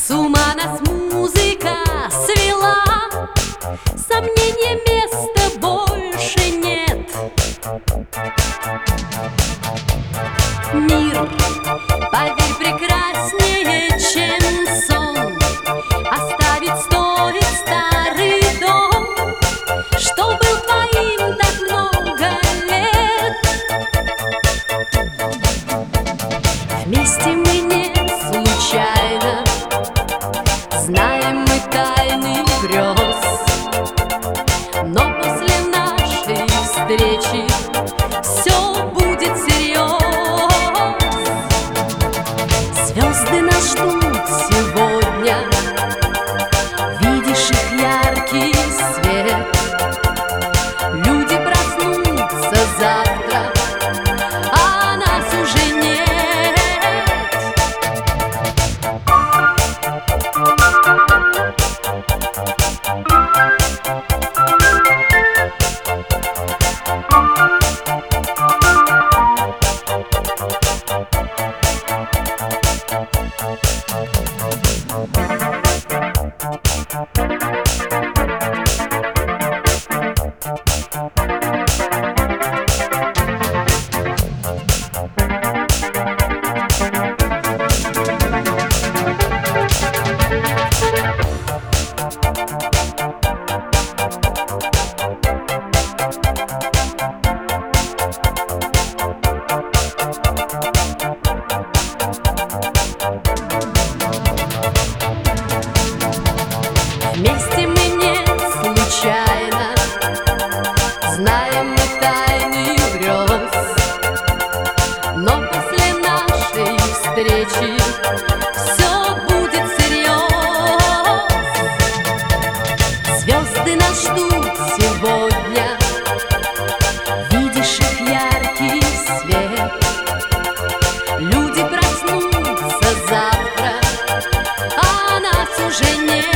С ума нас музыка свела, сомнения места больше нет. Мир, поверь, прекраснее, чем сон. Оставить стоит старый дом, что был твоим так много лет. Вместе мы не случайно, знаем мы тайны грез, но после нашей встречи все будет всерьез. Звезды нас ждут сегодня, видишь их яркий свет. Люди проснутся завтра, а нас уже нет. Вместе мы не случайно, знаем мы тайны грез, но после нашей встречи все будет всерьез. Звезды нас ждут сегодня, видишь их яркий свет. Люди проснутся завтра, а нас уже нет.